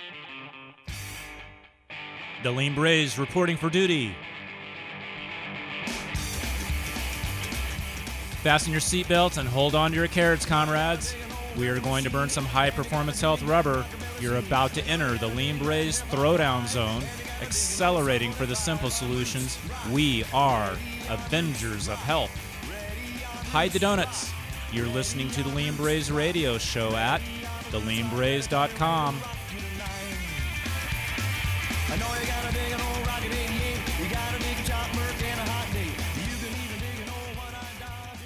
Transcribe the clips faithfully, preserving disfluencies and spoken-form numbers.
The Lean Braze reporting for duty. Fasten your seatbelts and hold on to your carrots, comrades. We are going to burn some high-performance health rubber. You're about to enter the Lean Braze throwdown zone, accelerating for the simple solutions. We are Avengers of Health. Hide the donuts. You're listening to the Lean Braze radio show at the lean braze dot com. I know you gotta dig an old rocket in here. You gotta dig a chop work and a hot day. You can even dig an old one-eyed dog.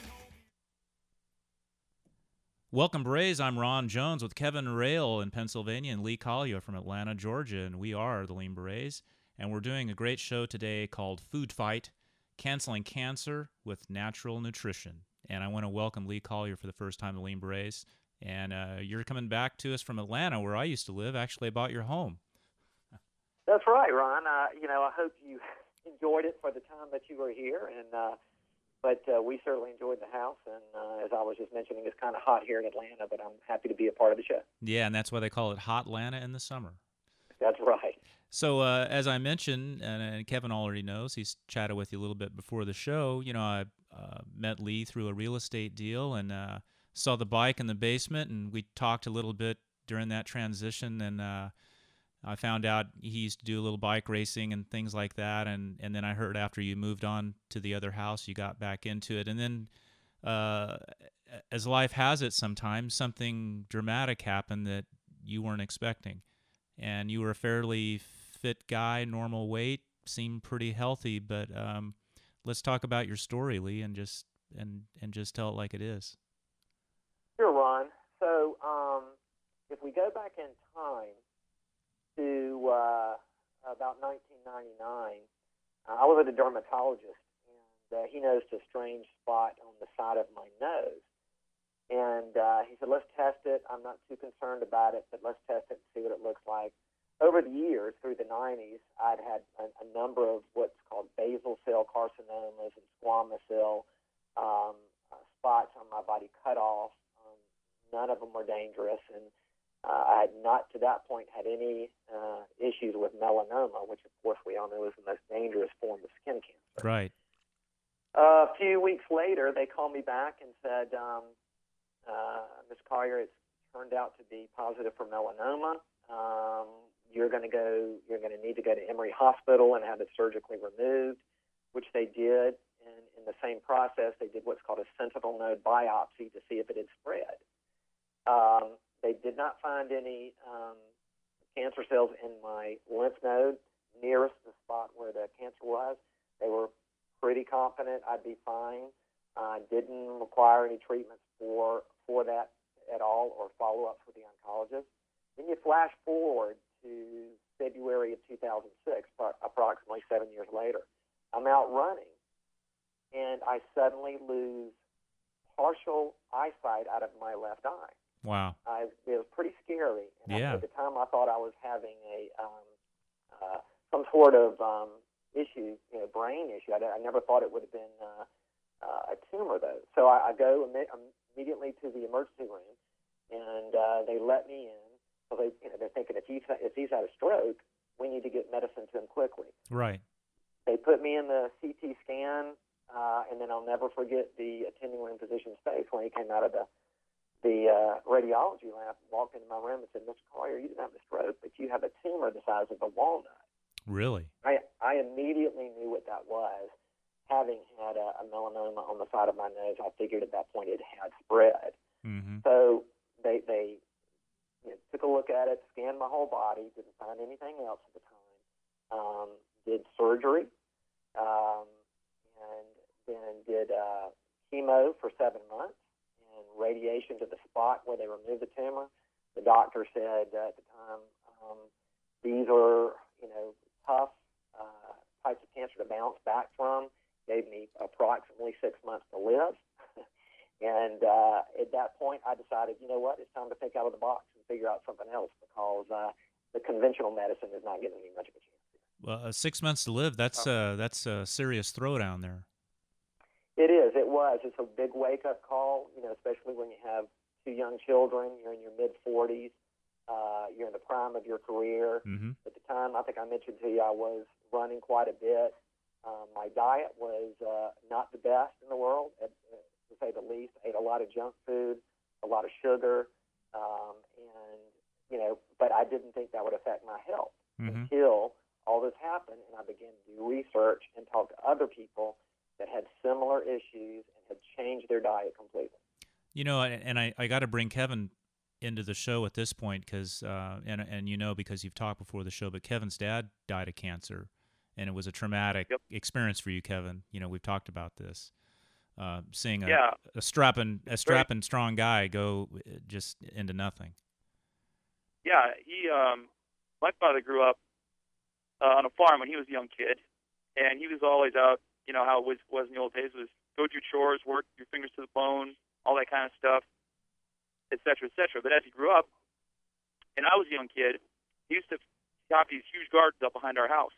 Welcome, Braze. I'm Ron Jones with Kevin Rail in Pennsylvania and Lee Collier from Atlanta, Georgia, and we are the Lean Braze. And we're doing a great show today called Food Fight, Canceling Cancer with Natural Nutrition. And I want to welcome Lee Collier for the first time to Lean Braze. And uh, you're coming back to us from Atlanta, where I used to live. Actually, I bought your home. That's right, Ron. Uh, you know, I hope you enjoyed it for the time that you were here, and uh, but uh, we certainly enjoyed the house. And uh, as I was just mentioning, it's kind of hot here in Atlanta, but I'm happy to be a part of the show. Yeah, and that's why they call it Hot Atlanta in the summer. That's right. So uh, as I mentioned, and, and Kevin already knows, he's chatted with you a little bit before the show. You know, I uh, met Lee through a real estate deal and uh, saw the bike in the basement, and we talked a little bit during that transition, and uh, I found out he used to do a little bike racing and things like that, and, and then I heard after you moved on to the other house, you got back into it. And then, uh, as life has it sometimes, something dramatic happened that you weren't expecting. And you were a fairly fit guy, normal weight, seemed pretty healthy, but um, let's talk about your story, Lee, and just and, and just tell it like it is. Sure, Ron. So um, if we go back in time, to uh, about nineteen ninety-nine, uh, I was at a dermatologist, and uh, he noticed a strange spot on the side of my nose. And uh, he said, let's test it. I'm not too concerned about it, but let's test it and see what it looks like. Over the years, through the nineties, I'd had a, a number of what's called basal cell carcinomas and squamous cell um, uh, spots on my body cut off. Um, none of them were dangerous, and Uh, I had not, to that point, had any uh, issues with melanoma, which, of course, we all know is the most dangerous form of skin cancer. Right. Uh, a few weeks later, they called me back and said, um, uh, Miz Collier, it's turned out to be positive for melanoma. Um, you're going to go. You're going to need to go to Emory Hospital and have it surgically removed, which they did. And in the same process, they did what's called a sentinel node biopsy to see if it had spread. Um, They did not find any um, cancer cells in my lymph node nearest the spot where the cancer was. They were pretty confident I'd be fine. I uh, didn't require any treatments for for that at all or follow-up for the oncologist. Then you flash forward to February of two thousand six, approximately seven years later. I'm out running, and I suddenly lose partial eyesight out of my left eye. Wow. I, it was pretty scary. And yeah. I, at the time, I thought I was having a um, uh, some sort of um, issue, you know, brain issue. I, I never thought it would have been uh, uh, a tumor, though. So I, I go imme- immediately to the emergency room, and uh, they let me in. So they, you know, they're thinking if he's if he's had a stroke, we need to get medicine to him quickly. Right. They put me in the C T scan, uh, and then I'll never forget the attending room physician's face when he came out of the the uh, radiology lab, walked into my room and said, Mister Collier, you didn't have a stroke, but you have a tumor the size of a walnut. Really? I, I immediately knew what that was. Having had a, a melanoma on the side of my nose, I figured at that point it had spread. Mm-hmm. So they, they you know, took a look at it, scanned my whole body, didn't find anything else at the time, um, did surgery, um, and then did uh, chemo for seven months. Radiation to the spot where they removed the tumor. The doctor said uh, at the time, um, these are, you know, tough uh, types of cancer to bounce back from. Gave me approximately six months to live. and uh, at that point, I decided, you know what, it's time to think out of the box and figure out something else because uh, the conventional medicine is not giving me much of a chance. Well, uh, six months to live, that's, uh, that's a serious throwdown there. It is. It was. It's a big wake-up call, you know, especially when you have two young children, you're in your mid-forties. Uh, you're in the prime of your career. Mm-hmm. At the time, I think I mentioned to you, I was running quite a bit. Um, my diet was uh, not the best in the world, at, uh, to say the least. I ate a lot of junk food, a lot of sugar, um, and you know, but I didn't think that would affect my health Mm-hmm. until all this happened, and I began to do research and talk to other people that had similar issues and had changed their diet completely. You know, and and I, I got to bring Kevin into the show at this point because, uh, and and you know, because you've talked before the show, but Kevin's dad died of cancer, and it was a traumatic Yep. experience for you, Kevin. You know, we've talked about this. Uh, seeing a, Yeah. a strapping a strapping strong guy go uh, just into nothing. Yeah, he, um, my father grew up uh, on a farm when he was a young kid, and he was always out. You know how it was, was in the old days, was go do chores, work your fingers to the bone, all that kind of stuff, et cetera, et cetera. But as he grew up, and I was a young kid, he used to chop these huge gardens up behind our house,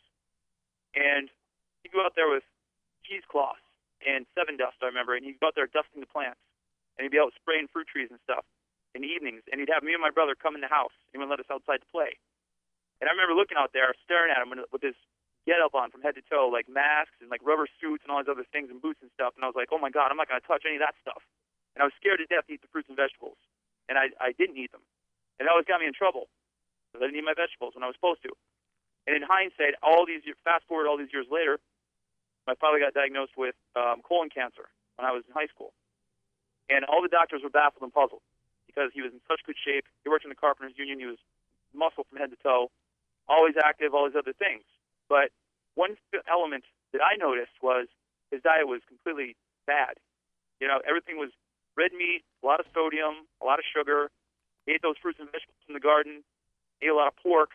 and he'd go out there with cheesecloths and Seven Dust, I remember, and he'd go out there dusting the plants, and he'd be out spraying fruit trees and stuff in the evenings, and he'd have me and my brother come in the house, and he would let us outside to play. And I remember looking out there, staring at him with this get-up on from head to toe, like masks and like rubber suits and all these other things and boots and stuff, and I was like, oh my God, I'm not going to touch any of that stuff. And I was scared to death to eat the fruits and vegetables, and I, I didn't eat them. And that always got me in trouble, because I didn't eat my vegetables when I was supposed to. And in hindsight, all these years, fast forward all these years later, my father got diagnosed with um, colon cancer when I was in high school. And all the doctors were baffled and puzzled because he was in such good shape. He worked in the Carpenters Union. He was muscle from head to toe, always active, all these other things. But one element that I noticed was his diet was completely bad. You know, everything was red meat, a lot of sodium, a lot of sugar. He ate those fruits and vegetables in the garden, ate a lot of pork,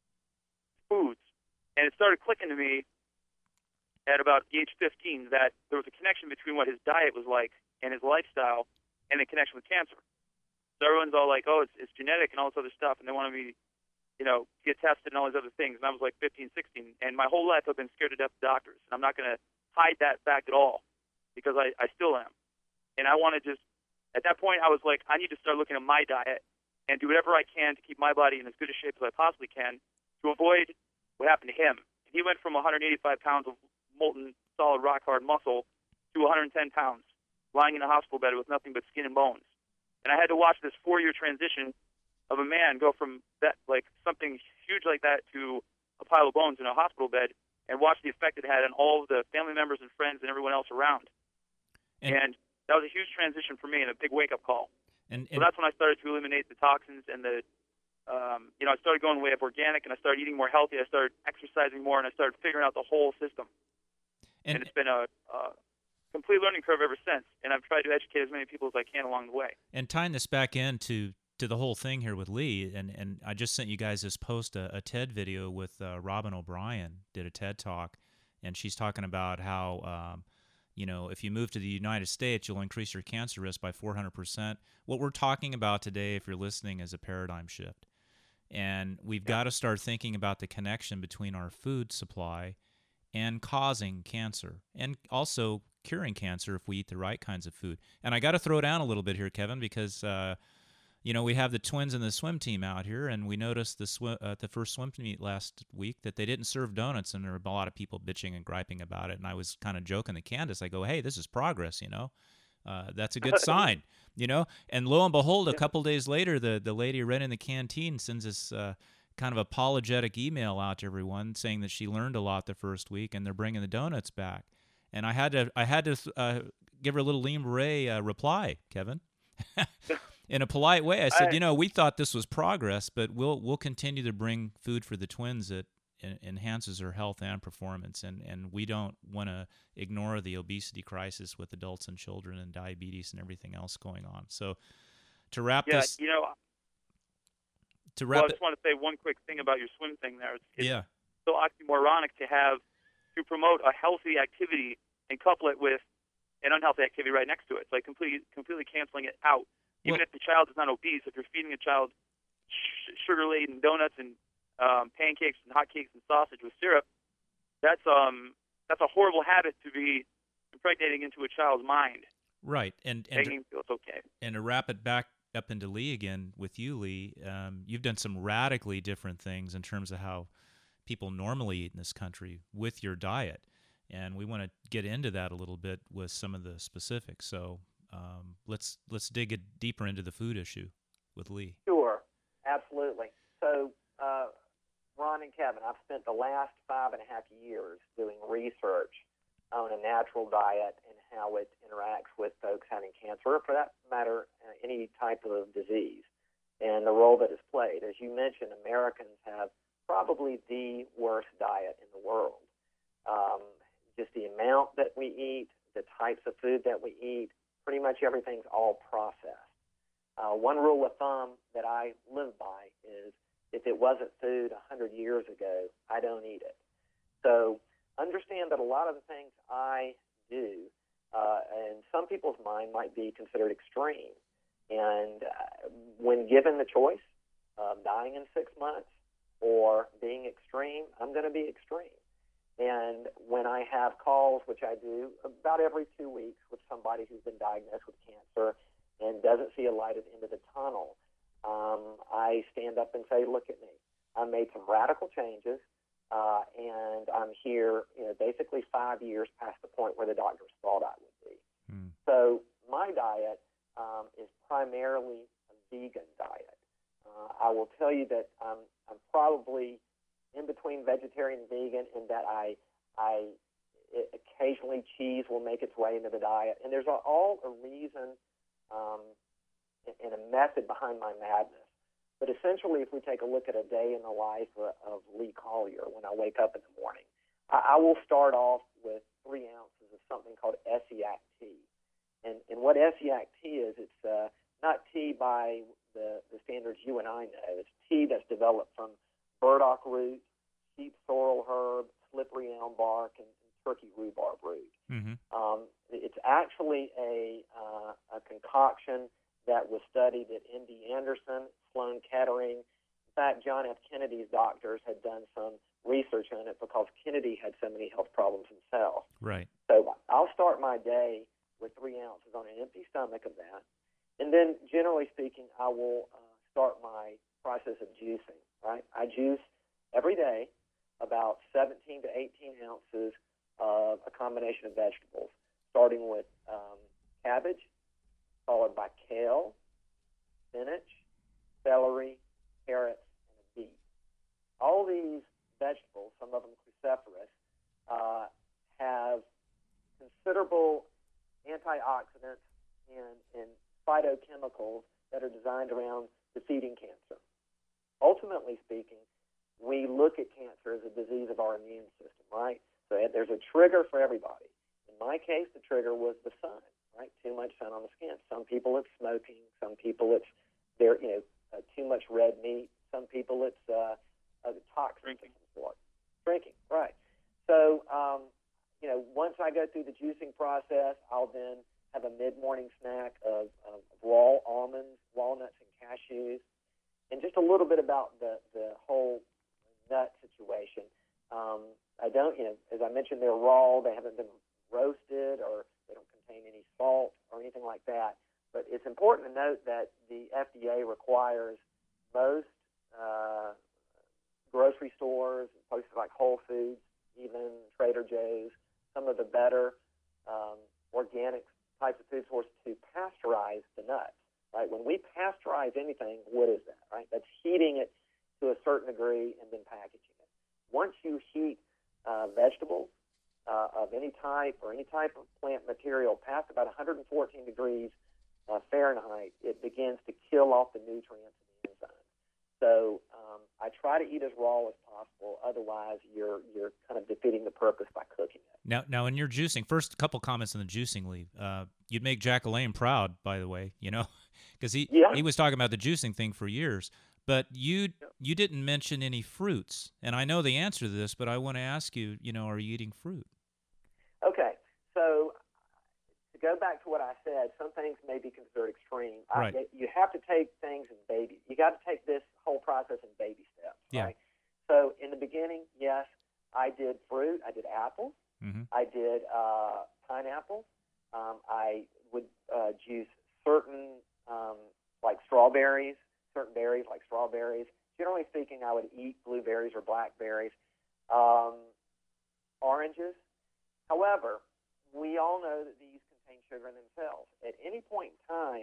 foods. And it started clicking to me at about age fifteen that there was a connection between what his diet was like and his lifestyle and the connection with cancer. So everyone's all like, oh, it's, it's genetic and all this other stuff, and they want me, you know, get tested and all these other things. And I was like fifteen, sixteen, and my whole life I've been scared to death of doctors. And I'm not going to hide that fact at all because I, I still am. And I want to just, at that point, I was like, I need to start looking at my diet and do whatever I can to keep my body in as good a shape as I possibly can to avoid what happened to him. And he went from one hundred eighty-five pounds of molten, solid, rock-hard muscle to one hundred ten pounds, lying in a hospital bed with nothing but skin and bones. And I had to watch this four-year transition of a man go from that, like something huge like that, to a pile of bones in a hospital bed, and watch the effect it had on all of the family members and friends and everyone else around. And, and that was a huge transition for me and a big wake-up call. And, and so that's when I started to eliminate the toxins and the, um, you know, I started going way of organic, and I started eating more healthy. I started exercising more, and I started figuring out the whole system. And, and it's been a, a complete learning curve ever since. And I've tried to educate as many people as I can along the way. And tying this back into to the whole thing here with Lee, and, and I just sent you guys this post, a, a TED video with uh, Robin O'Brien, did a TED Talk, and she's talking about how, um, you know, if you move to the United States, you'll increase your cancer risk by four hundred percent. What we're talking about today, if you're listening, is a paradigm shift. And we've got to start thinking about the connection between our food supply and causing cancer, and also curing cancer if we eat the right kinds of food. And I got to throw down a little bit here, Kevin, because uh, you know, we have the twins and the swim team out here, and we noticed the sw- uh, the first swim meet last week that they didn't serve donuts, and there were a lot of people bitching and griping about it. And I was kind of joking to Candace. I go, "Hey, this is progress, you know. Uh, that's a good sign, you know." And lo and behold, a couple days later, the the lady running the canteen sends us uh, kind of apologetic email out to everyone saying that she learned a lot the first week, and they're bringing the donuts back. And I had to I had to uh, give her a little lean beret uh, reply, Kevin. In a polite way, I said, I, you know, we thought this was progress, but we'll we'll continue to bring food for the twins that en- enhances their health and performance, and, and we don't want to ignore the obesity crisis with adults and children and diabetes and everything else going on. So to wrap yeah, this, you know, to wrap well, I it, just want to say one quick thing about your swim thing there. It's, it's yeah, so oxymoronic to have to promote a healthy activity and couple it with an unhealthy activity right next to it. It's like completely completely canceling it out. Even well, if the child is not obese, if you're feeding a child sh- sugar-laden donuts and um, pancakes and hotcakes and sausage with syrup, that's um that's a horrible habit to be impregnating into a child's mind. right, and and making him feel it's okay. and to wrap it back up into Lee again with you, Lee, um, you've done some radically different things in terms of how people normally eat in this country with your diet. And we want to get into that a little bit with some of the specifics. So um, let's let's dig it deeper into the food issue with Lee. Sure, absolutely. So, uh, Ron and Kevin, I've spent the last five and a half years doing research on a natural diet and how it interacts with folks having cancer, or for that matter, uh, any type of disease, and the role that it's played. As you mentioned, Americans have probably the worst diet in the world. Um, just the amount that we eat, the types of food that we eat, pretty much everything's all processed. Uh, one rule of thumb that I live by is if it wasn't food one hundred years ago, I don't eat it. So understand that a lot of the things I do, uh, in some people's mind, might be considered extreme. And uh, when given the choice of dying in six months or being extreme, I'm going to be extreme. And when I have calls, which I do about every two weeks with somebody who's been diagnosed with cancer and doesn't see a light at the end of the tunnel, um, I stand up and say, look at me. I made some radical changes, uh, and I'm here, you know, basically five years past the point where the doctors thought I would be. Hmm. So my diet um, is primarily a vegan diet. Uh, I will tell you that I'm, I'm probably in between vegetarian and vegan in that I, I it, occasionally cheese will make its way into the diet. And there's a, all a reason um, and a method behind my madness. But essentially, if we take a look at a day in the life of, of Lee Collier when I wake up in the morning, I, I will start off with three ounces of something called Essiac tea. And, and what Essiac tea is, it's uh, not tea by the, the standards you and I know. It's tea that's developed from burdock root, sheep sorrel herb, slippery elm bark, and, and turkey rhubarb root. Mm-hmm. Um, it's actually a, uh, a concoction that was studied at M D Anderson, Sloan Kettering. In fact, John F. Kennedy's doctors had done some research on it because Kennedy had so many health problems himself. Right. So I'll start my day with three ounces on an empty stomach of that. And then, generally speaking, I will uh, start my process of juicing, right? I juice every day about seventeen to eighteen ounces of a combination of vegetables, starting with um, cabbage, followed by kale, spinach, celery, carrots, and a beet. All these vegetables, some of them cruciferous, uh, have considerable antioxidants and, and phytochemicals that are designed around defeating cancer. Ultimately speaking, we look at cancer as a disease of our immune system, right? So there's a trigger for everybody. In my case, the trigger was the sun, right? Too much sun on the skin. Some people it's smoking. Some people it's there, you know, uh, too much red meat. Some people it's uh, uh, toxins of some sort. Drinking, right? So, um, you know, once I go through the juicing process, I'll then have a mid-morning snack of, of raw almonds, walnuts, and cashews, and just a little bit about the the whole nut situation. Um, I don't, you know, as I mentioned, they're raw. They haven't been roasted, or they don't contain any salt or anything like that. But it's important to note that the F D A requires most uh, grocery stores, places like Whole Foods, even Trader Joe's, some of the better um, organic types of food sources to pasteurize the nuts. Right? When we pasteurize anything, what is that? Right? That's heating it to a certain degree and then packaging it. Once you heat uh, vegetables uh, of any type or any type of plant material past about one hundred fourteen degrees uh, Fahrenheit, it begins to kill off the nutrients and the enzymes. So um, I try to eat as raw as possible. Otherwise, you're you're kind of defeating the purpose by cooking it. Now, now, in your juicing, first, a couple comments on the juicing, Lee. Uh, you'd make Jack LaLanne proud, by the way, you know, because he Yeah. he was talking about the juicing thing for years. But you you didn't mention any fruits, and I know the answer to this, but I want to ask you, you know, are you eating fruit? Okay, so to go back to what I said, some things may be considered extreme. Right. I, you have to take things in baby. You got to take this whole process in baby steps. Yeah. Right? So in the beginning, yes, I did fruit. I did apples. Mm-hmm. I did uh, pineapple. Um, I would uh, juice certain um, like certain berries like strawberries. Generally speaking, I would eat blueberries or blackberries, um, oranges. However, we all know that these contain sugar in themselves. At any point in time,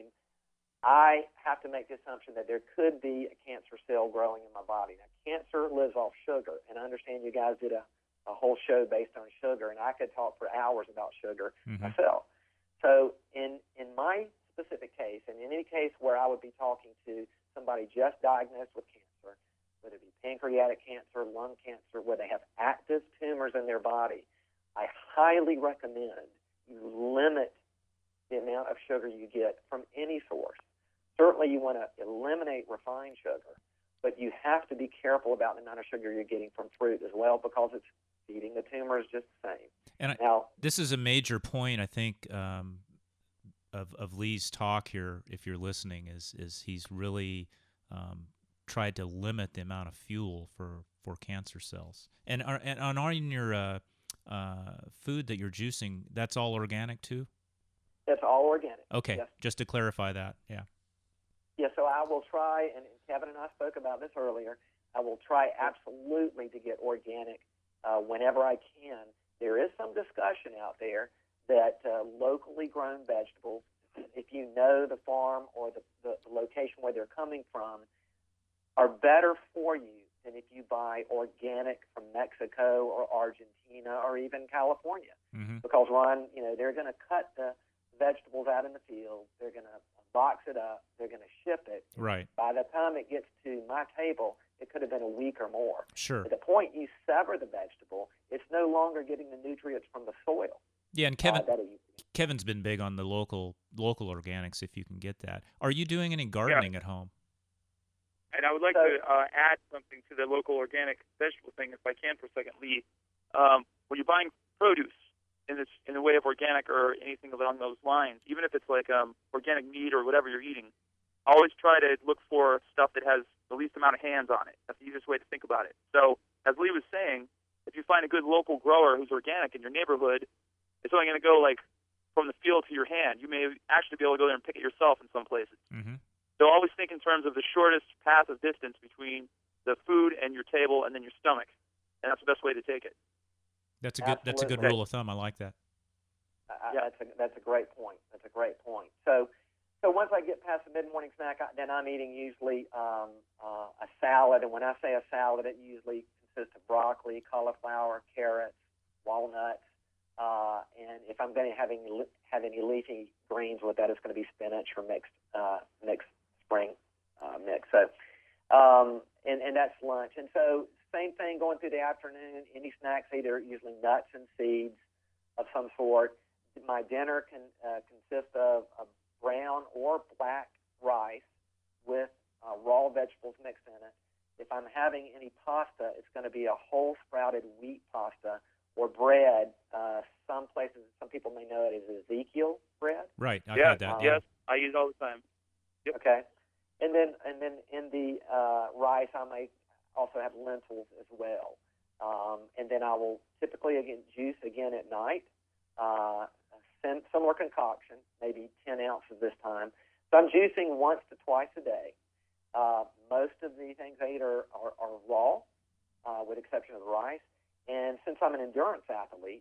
I have to make the assumption that there could be a cancer cell growing in my body. Now, cancer lives off sugar, and I understand you guys did a, a whole show based on sugar, and I could talk for hours about sugar mm-hmm. myself. So in, in my specific case, and in any case where I would be talking to somebody just diagnosed with cancer, whether it be pancreatic cancer, lung cancer, where they have active tumors in their body, I highly recommend you limit the amount of sugar you get from any source. Certainly you want to eliminate refined sugar, but you have to be careful about the amount of sugar you're getting from fruit as well, because it's feeding the tumors just the same. And I, now, this is a major point, I think, um, of, of Lee's talk here, if you're listening, is is he's really um, tried to limit the amount of fuel for, for cancer cells. And, are, and on on your uh, uh, food that you're juicing, that's all organic too? That's all organic. Okay, yes. Just to clarify that, yeah. Yeah, so I will try, and Kevin and I spoke about this earlier, I will try absolutely to get organic uh, whenever I can. There is some discussion out there that uh, locally grown vegetables, if you know the farm or the, the, the location where they're coming from, are better for you than if you buy organic from Mexico or Argentina or even California. Mm-hmm. Because, Ron, you know, they're going to cut the vegetables out in the field, they're going to box it up, they're going to ship it. Right. By the time it gets to my table, it could have been a week or more. Sure. At the point you sever the vegetable, it's no longer getting the nutrients from the soil. Yeah, and Kevin, uh, it, Kevin's been big on the local local organics, if you can get that. Are you doing any gardening yeah. at home? And I would like so, to uh, add something to the local organic vegetable thing, if I can, for a second, Lee. Um, when you're buying produce in this in the way of organic or anything along those lines, even if it's like um, organic meat or whatever you're eating, always try to look for stuff that has the least amount of hands on it. That's the easiest way to think about it. So, as Lee was saying, if you find a good local grower who's organic in your neighborhood, it's only going to go like from the field to your hand. You may actually be able to go there and pick it yourself in some places. Mm-hmm. So always think in terms of the shortest path of distance between the food and your table and then your stomach, and that's the best way to take it. That's a good. Absolutely. That's a good rule of thumb. I like that. Uh, yeah. That's a that's a great point. That's a great point. So, so once I get past the mid morning snack, I, then I'm eating usually um, uh, a salad, and when I say a salad, it usually consists of broccoli, cauliflower, carrots, walnuts. Uh, and if I'm going to have any, have any leafy greens with that, it's going to be spinach or mixed uh, mixed spring uh, mix. So, um, and, and that's lunch. And so same thing going through the afternoon. Any snacks, either usually nuts and seeds of some sort. My dinner can uh, consist of a brown or black rice with uh, raw vegetables mixed in it. If I'm having any pasta, it's going to be a whole sprouted wheat pasta. Or bread. Uh, some places, some people may know it as Ezekiel bread. Right, I've yeah, had that. Um, yes, I use it all the time. Yep. Okay, and then and then in the uh, rice, I may also have lentils as well. Um, and then I will typically again juice again at night. Uh, a similar concoction, maybe ten ounces this time. So I'm juicing once to twice a day. Uh, most of the things I eat are, are, are raw, uh, with the exception of the rice. And since I'm an endurance athlete,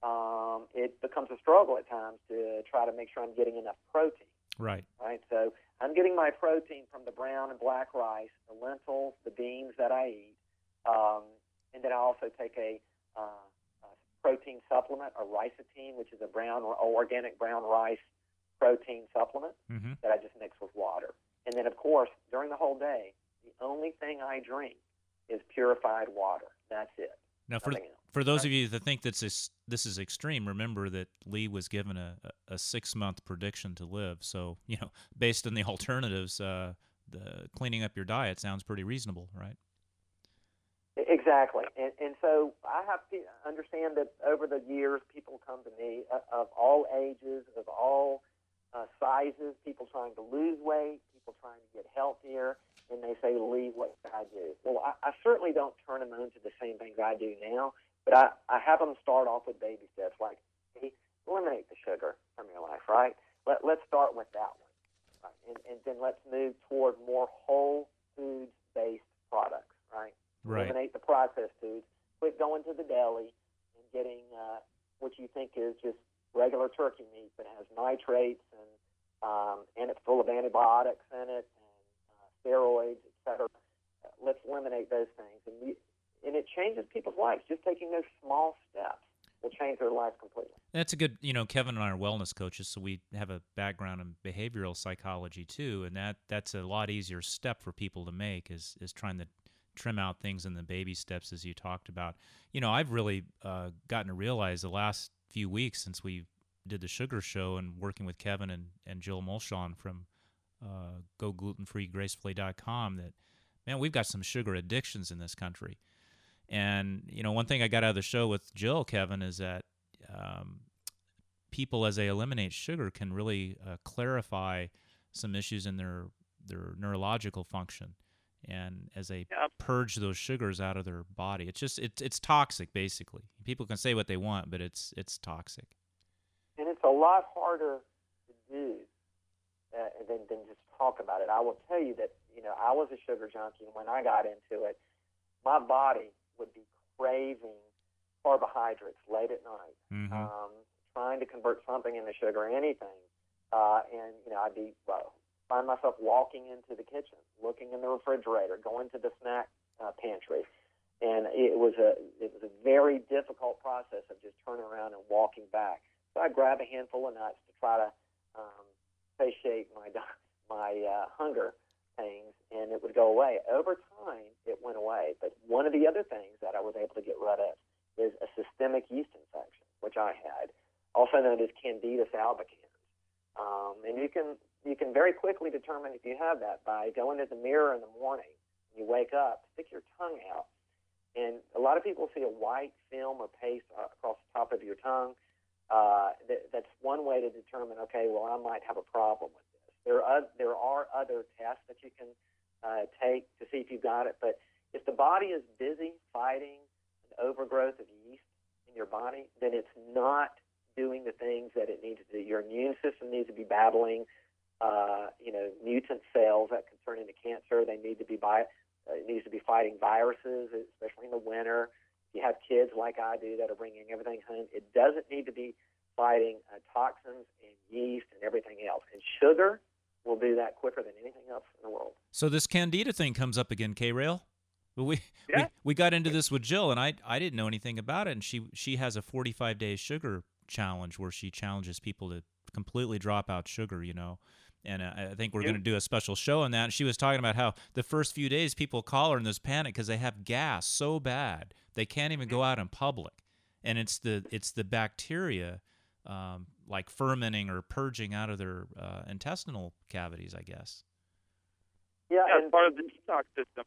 um, it becomes a struggle at times to try to make sure I'm getting enough protein. Right. Right. So I'm getting my protein from the brown and black rice, the lentils, the beans that I eat, um, and then I also take a, uh, a protein supplement, a Ricetine, which is a brown or organic brown rice protein supplement mm-hmm. that I just mix with water. And then, of course, during the whole day, the only thing I drink is purified water. That's it. Now, for for those of you that think that this this is extreme, remember that Lee was given a, a six month prediction to live. So, you know, based on the alternatives, uh, the cleaning up your diet sounds pretty reasonable, right? Exactly, and and so I have to understand that over the years, people come to me uh, of all ages, of all uh, sizes. People trying to lose weight, people trying to get healthier. And they say, Lee, what should I do? Well, I, I certainly don't turn them on to the same things I do now, but I, I have them start off with baby steps, like, hey, eliminate the sugar from your life, right? Let, let's start with that one. Right? And, and then let's move toward more whole deli and getting uh, what you think is just regular turkey meat, but has nitrates and um, and it's full of antibiotics in it and uh, steroids, et cetera. Uh, let's eliminate those things, and we, and it changes people's lives. Just taking those small steps will change their lives completely. That's a good, you know, Kevin and I are wellness coaches, so we have a background in behavioral psychology too, and that that's a lot easier step for people to make is is trying to trim out things in the baby steps as you talked about. You know, I've really uh, gotten to realize the last few weeks since we did the sugar show and working with Kevin and, and Jill Mulshawn from uh, go gluten free gracefully dot com that, man, we've got some sugar addictions in this country. And, you know, one thing I got out of the show with Jill, Kevin, is that um, people, as they eliminate sugar, can really uh, clarify some issues in their their neurological function. And as they Yeah. purge those sugars out of their body, it's just it's it's toxic, basically. People can say what they want, but it's it's toxic. And it's a lot harder to do uh, than, than just talk about it. I will tell you that, you know, I was a sugar junkie, and when I got into it, my body would be craving carbohydrates late at night, Mm-hmm. um, trying to convert something into sugar, anything. Uh, and, you know, I'd be, well, find myself walking into the kitchen, looking in the refrigerator, going to the snack uh, pantry. And it was a it was a very difficult process of just turning around and walking back. So I'd grab a handful of nuts to try to um, satiate my my uh, hunger pains, and it would go away. Over time, it went away. But one of the other things that I was able to get rid of is a systemic yeast infection, which I had, also known as Candida albicans. Um, and you can you can very quickly determine if you have that by going to the mirror in the morning. When you wake up, stick your tongue out. And a lot of people see a white film or paste across the top of your tongue. Uh, th- that's one way to determine, okay, well, I might have a problem with this. There are, there are other tests that you can uh, take to see if you've got it. But if the body is busy fighting an overgrowth of yeast in your body, then it's not doing the things that it needs to do. Your immune system needs to be battling, uh, you know, mutant cells that can turn into cancer. They need to be bi- uh, it needs to be fighting viruses, especially in the winter. If you have kids like I do that are bringing everything home, it doesn't need to be fighting uh, toxins and yeast and everything else. And sugar will do that quicker than anything else in the world. So this Candida thing comes up again, K-Rail. But we, Yeah. we we got into this with Jill, and I I didn't know anything about it. And she she has a forty-five day sugar challenge where she challenges people to completely drop out sugar, you know. And uh, I think we're going to do a special show on that. And she was talking about how the first few days people call her in this panic because they have gas so bad they can't even go out in public, and it's the it's the bacteria um, like fermenting or purging out of their uh, intestinal cavities, I guess. Yeah, Yeah, and it's part of the detox system.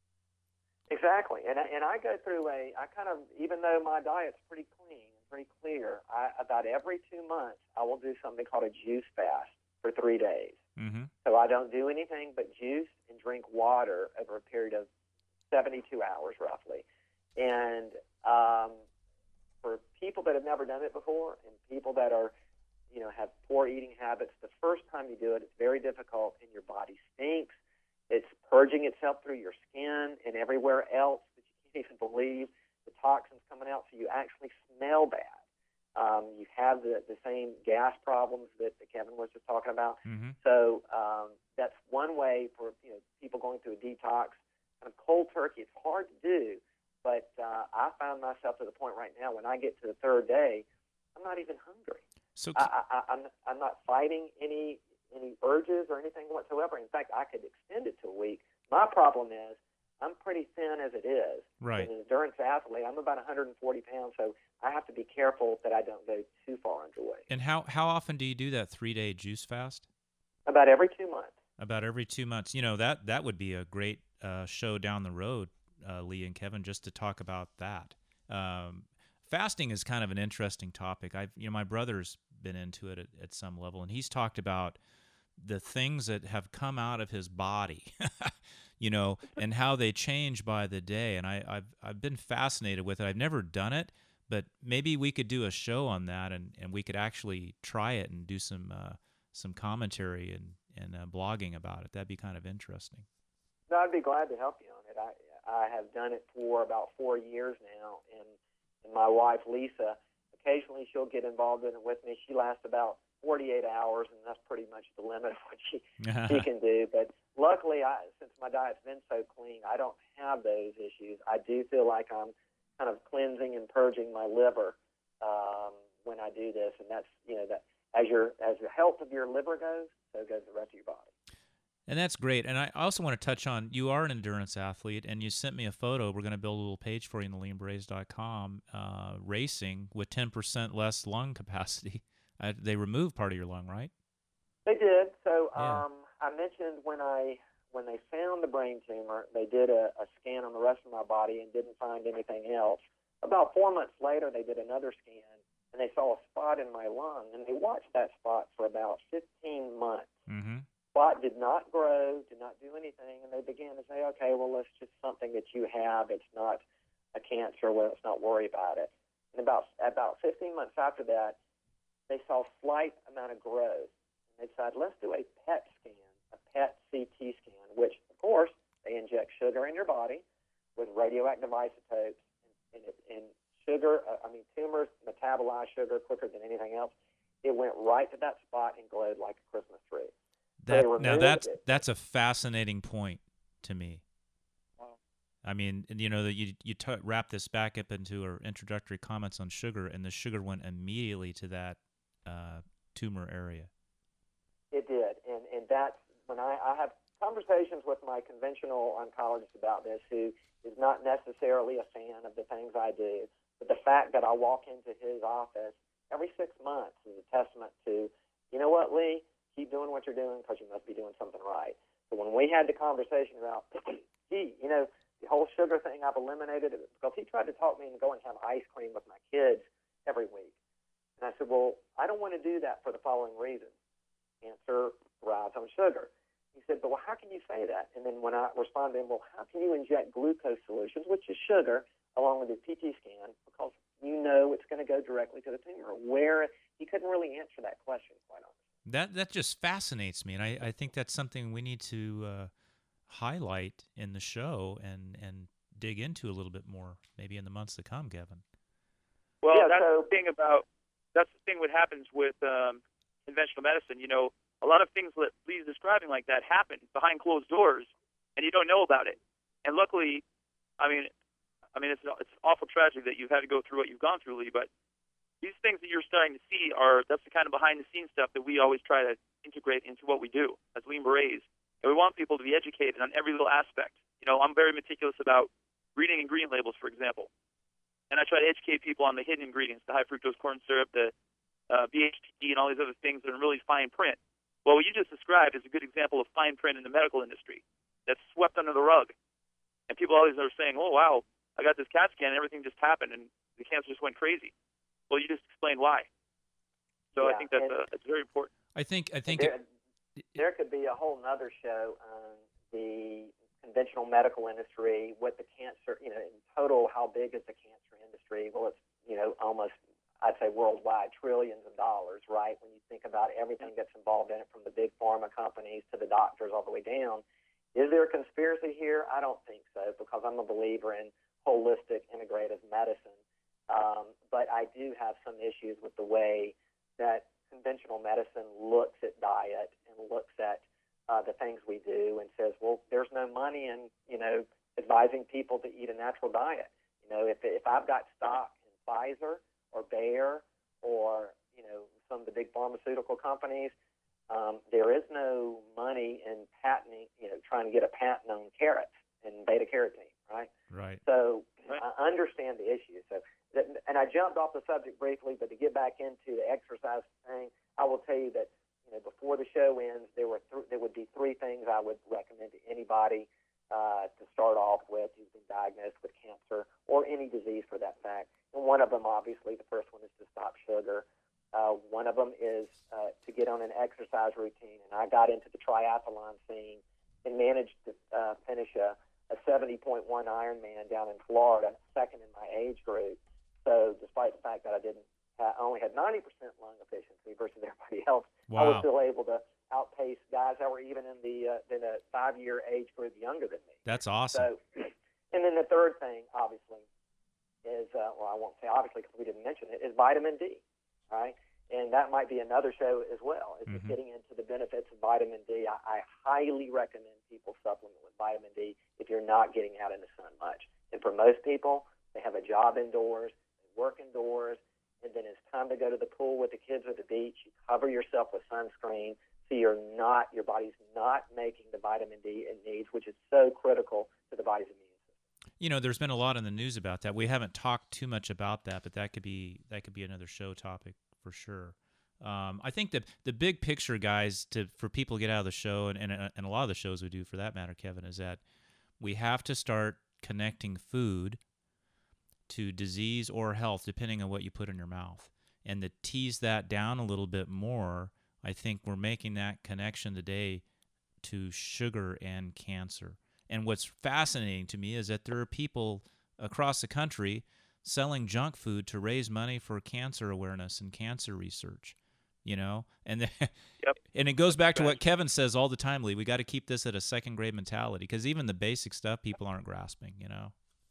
exactly. And I, and I go through a, I kind of, even though my diet's pretty clean, pretty clear, I, about every two months I will do something called a juice fast for three days. Mm-hmm. So I don't do anything but juice and drink water over a period of seventy-two hours roughly. And um, for people that have never done it before and people that are, you know, have poor eating habits, the first time you do it, it's very difficult and your body stinks. It's purging itself through your skin and everywhere else that you can't even believe. The toxins coming out, so you actually smell bad. Um, you have the, the same gas problems that, that Kevin was just talking about. Mm-hmm. So um, that's one way for you know people going through a detox. Kind of cold turkey, it's hard to do, but uh, I found myself to the point right now when I get to the third day, I'm not even hungry. So I, I, I'm I'm not fighting any any urges or anything whatsoever. In fact, I could extend it to a week. My problem is I'm pretty thin as it is. right. As an endurance athlete, I'm about one hundred forty pounds, so I have to be careful that I don't go too far underweight. And how how often do you do that three day juice fast? About every two months. About every two months. You know, that that would be a great uh, show down the road, uh, Lee and Kevin, just to talk about that. Um, fasting is kind of an interesting topic. I've you know my brother's been into it at, at some level, and he's talked about the things that have come out of his body, you know, and how they change by the day. And I, I've I've been fascinated with it. I've never done it, but maybe we could do a show on that, and, and we could actually try it and do some uh, some commentary and and uh, blogging about it. That'd be kind of interesting. No, I'd be glad to help you on it. I I have done it for about four years now, and And my wife, Lisa, occasionally she'll get involved in it with me. She lasts about forty-eight hours, and that's pretty much the limit of what she, she can do. But luckily, I, since my diet's been so clean, I don't have those issues. I do feel like I'm kind of cleansing and purging my liver um, when I do this, and that's, you know, that as your as the health of your liver goes, so goes the rest of your body. And that's great. And I also want to touch on, you are an endurance athlete, and you sent me a photo. We're going to build a little page for you in the lean berets dot com, uh, racing with ten percent less lung capacity. Uh, they removed part of your lung, right? They did. So Yeah. um, I mentioned when I when they found the brain tumor, they did a, a scan on the rest of my body and didn't find anything else. About four months later, they did another scan, and they saw a spot in my lung, and they watched that spot for about fifteen months. Mm-hmm. Spot did not grow, did not do anything, and they began to say, okay, well, it's just something that you have. It's not a cancer. Well, let's not worry about it. And about about fifteen months after that, they saw a slight amount of growth. And they decided, let's do a P E T scan, a P E T C T scan, which, of course, they inject sugar in your body with radioactive isotopes. And, and, and sugar, uh, I mean, tumors metabolize sugar quicker than anything else. It went right to that spot and glowed like a Christmas tree. That, so now, that's, it. that's a fascinating point to me. Wow. I mean, you know, that you you t- wrap this back up into our introductory comments on sugar, and the sugar went immediately to that uh, tumor area. It did, and and that's when I, I have conversations with my conventional oncologist about this, who is not necessarily a fan of the things I do, but the fact that I walk into his office every six months is a testament to, you know what, Lee, keep doing what you're doing because you must be doing something right. So when we had the conversation about, gee, you know, the whole sugar thing, I've eliminated it, because he tried to talk me into going and have ice cream with my kids every week. And I said, well, I don't want to do that for the following reason. Cancer thrives on sugar. He said, but well, how can you say that? And then when I responded to him, well, how can you inject glucose solutions, which is sugar, along with a P T scan, because you know it's going to go directly to the tumor? Where he couldn't really answer that question, quite honestly. That that just fascinates me, and I, I think that's something we need to uh, highlight in the show and, and dig into a little bit more, maybe in the months to come, Kevin. Well, Yeah, that's so- the thing about that's the thing what happens with um, conventional medicine. You know, a lot of things that Lee's describing like that happen behind closed doors, and you don't know about it. And luckily, I mean, I mean, it's it's awful tragic that you've had to go through what you've gone through, Lee. But these things that you're starting to see are that's the kind of behind the scenes stuff that we always try to integrate into what we do as Lean Berets. And we want people to be educated on every little aspect. You know, I'm very meticulous about reading ingredient labels, for example. And I try to educate people on the hidden ingredients, the high fructose corn syrup, the uh, B H T, and all these other things that are really fine print. Well, what you just described is a good example of fine print in the medical industry that's swept under the rug. And people always are saying, oh, wow, I got this CAT scan and everything just happened and the cancer just went crazy. Well, you just explained why. So Yeah, I think that's, and- uh, that's very important. I think I think There, it, there could be a whole nother show on the conventional medical industry, what the cancer, you know, in total, how big is the cancer industry? Well, it's, you know, almost, I'd say worldwide, trillions of dollars, right? When you think about everything that's involved in it, from the big pharma companies to the doctors all the way down. Is there a conspiracy here? I don't think so, because I'm a believer in holistic, integrative medicine. Um, but I do have some issues with the way that conventional medicine looks at diet and looks at uh, the things we do and says, well, there's no money in, you know, advising people to eat a natural diet. You know, if if I've got stock in Pfizer or Bayer or, you know, some of the big pharmaceutical companies, um, there is no money in patenting, you know, trying to get a patent on carrots and beta carotene, right? right. So Right. I understand the issue. So, that, and I jumped off the subject briefly, but to get back into the exercise thing, I will tell you that, you know, before the show ends, there were th- there would be three things I would recommend to anybody uh, to start off with who's been diagnosed with cancer or any disease for that fact. And one of them, obviously, the first one is to stop sugar. Uh, one of them is uh, to get on an exercise routine. And I got into the triathlon scene and managed to uh, finish a a seventy point one Ironman down in Florida, second in my age group. So despite the fact that I didn't, I only had ninety percent lung efficiency versus everybody else, I was Wow. still able to outpace guys that were even in the uh, in a five-year age group younger than me. That's awesome. So, and then the third thing, obviously, is, uh, well, I won't say obviously because we didn't mention it, is vitamin D, right? And that might be another show as well, is Mm-hmm. getting into the benefits of vitamin D. I, I highly recommend people supplement with vitamin D if you're not getting out in the sun much. And for most people, they have a job indoors, they work indoors, and then it's time to go to the pool with the kids or the beach. You cover yourself with sunscreen so you're not, your body's not making the vitamin D it needs, which is so critical to the body's immune system. You know, there's been a lot in the news about that. We haven't talked too much about that, but that could be that could be another show topic for sure. Um, I think that the big picture, guys, to for people to get out of the show, and, and and a lot of the shows we do for that matter, Kevin, is that we have to start connecting food to disease or health, depending on what you put in your mouth. And to tease that down a little bit more, I think we're making that connection today to sugar and cancer. And what's fascinating to me is that there are people across the country selling junk food to raise money for cancer awareness and cancer research, you know? And the, Yep. and it goes back to what Kevin says all the time, Lee. We got to keep this at a second grade mentality, because even the basic stuff people aren't grasping, you know?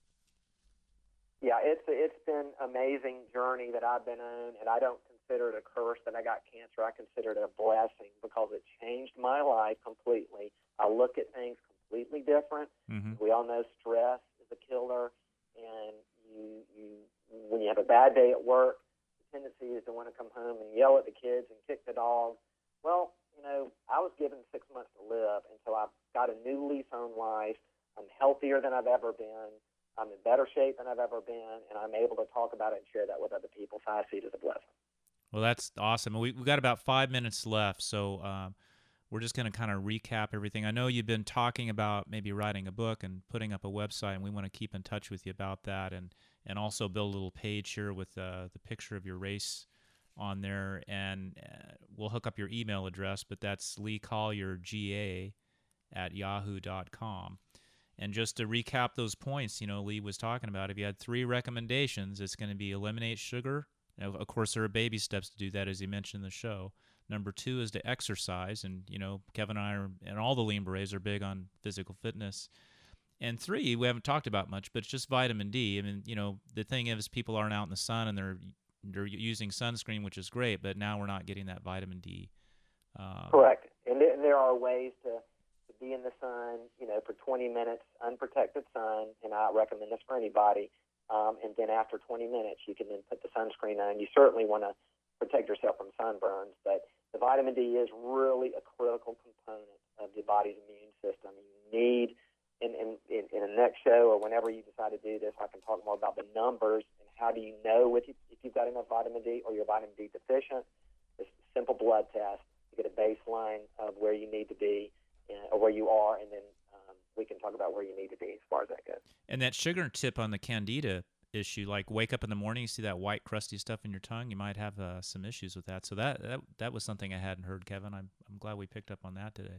Yeah, it's it's been an amazing journey that I've been on, and I don't consider it a curse that I got cancer. I consider it a blessing because it changed my life completely. I look at things completely different. Mm-hmm. We all know stress is a killer, and you you when you have a bad day at work, the tendency is to want to come home and yell at the kids and kick the dog. Well, you know, I was given six months to live, and so I've got a new lease on life. I'm healthier than I've ever been. I'm in better shape than I've ever been, and I'm able to talk about it and share that with other people. So I see it as a blessing. Well, that's awesome. We, we've got about five minutes left, so um, we're just going to kind of recap everything. I know you've been talking about maybe writing a book and putting up a website, and we want to keep in touch with you about that, and, and also build a little page here with uh, the picture of your race on there, and uh, we'll hook up your email address, but that's Lee Collier, G A, at yahoo dot com. And just to recap those points, you know, Lee was talking about, if you had three recommendations, it's going to be eliminate sugar. Now, of course, there are baby steps to do that, as you mentioned in the show. Number two is to exercise. And, you know, Kevin and I are, and all the Lean Berets are big on physical fitness. And three, we haven't talked about much, but it's just vitamin D. I mean, you know, the thing is people aren't out in the sun and they're they're using sunscreen, which is great, but now we're not getting that vitamin D. Um, Correct. And there, there are ways to be in the sun, you know, for twenty minutes, unprotected sun, and I recommend this for anybody. Um, and then after twenty minutes, you can then put the sunscreen on. You certainly want to protect yourself from sunburns, but the vitamin D is really a critical component of the body's immune system. You need, in, in, in, in the next show or whenever you decide to do this, I can talk more about the numbers and how do you know if, you, if you've got enough vitamin D or you're vitamin D deficient. It's a simple blood test to get a baseline of where you need to be, or where you are, and then um, we can talk about where you need to be as far as that goes. And that sugar tip on the candida issue, like wake up in the morning, you see that white crusty stuff in your tongue, you might have uh, some issues with that. So that, that that was something I hadn't heard, Kevin. I'm I'm glad we picked up on that today.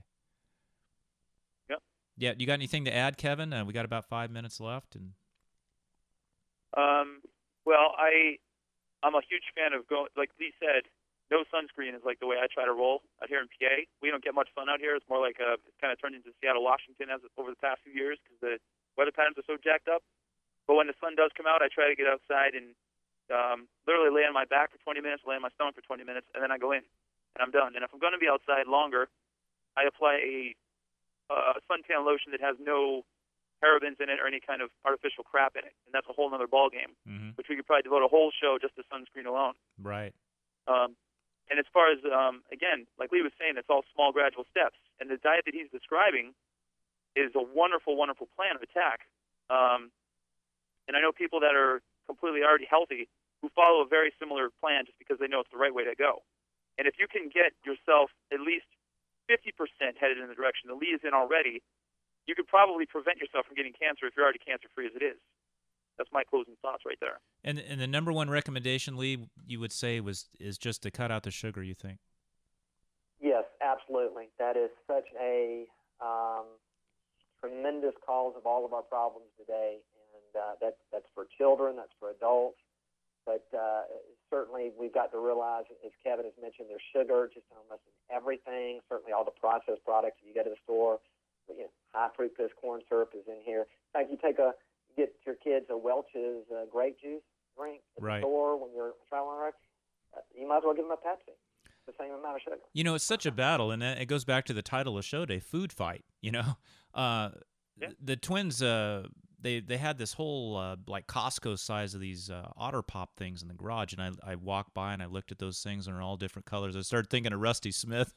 Yep. Yeah, you got anything to add, Kevin? Uh, we got about five minutes left, and Um, well, I I'm a huge fan of going. Like Lee said, no sunscreen is like the way I try to roll out here in P A. We don't get much sun out here. It's more like a, it's kind of turned into Seattle, Washington as over the past few years because the weather patterns are so jacked up. But when the sun does come out, I try to get outside and um, literally lay on my back for twenty minutes, lay on my stomach for twenty minutes, and then I go in and I'm done. And if I'm going to be outside longer, I apply a, a suntan lotion that has no parabens in it or any kind of artificial crap in it, and that's a whole other ball game, mm-hmm. which we could probably devote a whole show just to sunscreen alone. Right. Um, And as far as, um, again, like Lee was saying, it's all small, gradual steps. And the diet that he's describing is a wonderful, wonderful plan of attack. Um, and I know people that are completely already healthy who follow a very similar plan just because they know it's the right way to go. And if you can get yourself at least fifty percent headed in the direction that Lee is in already, you could probably prevent yourself from getting cancer if you're already cancer-free as it is. That's my closing thoughts right there. And and the number one recommendation, Lee, you would say was is just to cut out the sugar, you think? Yes, absolutely. That is such a um, tremendous cause of all of our problems today, and uh, that, that's for children, that's for adults. But uh, certainly we've got to realize, as Kevin has mentioned, there's sugar just almost in everything, certainly all the processed products. If you go to the store, you know, high fructose corn syrup is in here. In fact, you take a get your kids a Welch's uh, grape juice drink at Right. the store when you're traveling around, uh, you might as well give them a Pepsi. It's the same amount of sugar. You know, it's such a battle, and it goes back to the title of show day, Food Fight, you know. Uh, Yeah. The twins, uh, they, they had this whole, uh, like, Costco size of these uh, Otter Pop things in the garage, and I, I walked by and I looked at those things, and they're all different colors. I started thinking of Rusty Smith.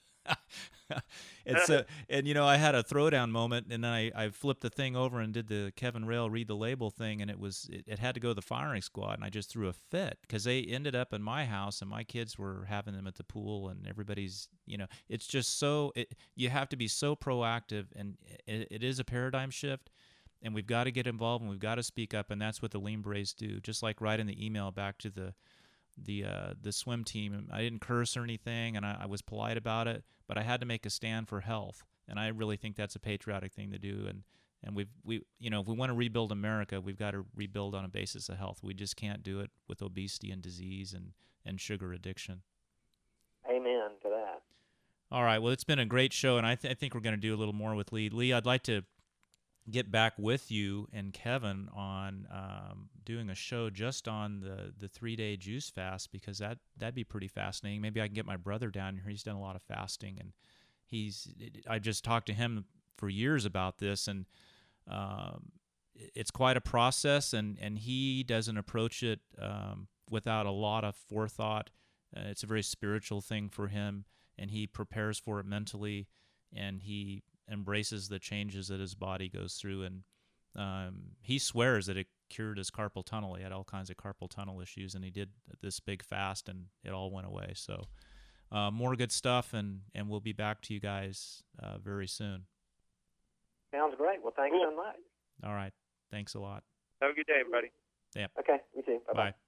It's a, and you know, I had a throwdown moment, and then I, I flipped the thing over and did the Kevin Rail read the label thing, and it was it, it had to go to the firing squad, and I just threw a fit because they ended up in my house, and my kids were having them at the pool, and everybody's, you know, it's just so it, you have to be so proactive, and it, it is a paradigm shift, and we've got to get involved, and we've got to speak up, and that's what the Lean Braves do. Just like writing the email back to the the uh, the swim team. I didn't curse or anything, and I, I was polite about it, but I had to make a stand for health, and I really think that's a patriotic thing to do. And and we've we you know if we want to rebuild America, we've got to rebuild on a basis of health. We just can't do it with obesity and disease and and sugar addiction. Amen to that. All right, well, it's been a great show, and I, th- I think we're going to do a little more with Lee. Lee, I'd like to get back with you and Kevin on um, doing a show just on the, the three-day juice fast, because that, that'd be pretty fascinating. Maybe I can get my brother down here. He's done a lot of fasting, and he's I just talked to him for years about this, and um, it's quite a process, and, and he doesn't approach it um, without a lot of forethought. Uh, it's a very spiritual thing for him, and he prepares for it mentally, and he embraces the changes that his body goes through, and um, he swears that it cured his carpal tunnel. He had all kinds of carpal tunnel issues, and he did this big fast, and it all went away. So uh, more good stuff, and, and we'll be back to you guys uh, very soon. Sounds great. Well, thanks Cool. so much. All right. Thanks a lot. Have a good day, everybody. Yeah. Okay, you too. Bye-bye. Bye.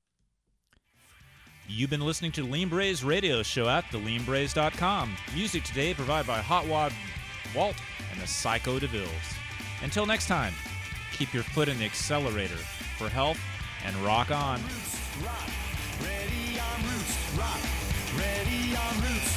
You've been listening to the Lean Braves radio show at the lean braves dot com. Music today provided by Hot Wad Walt and the Psycho DeVilles. Until next time, keep your foot in the accelerator for health and rock on. Roots, rock, ready on roots, rock, ready on roots.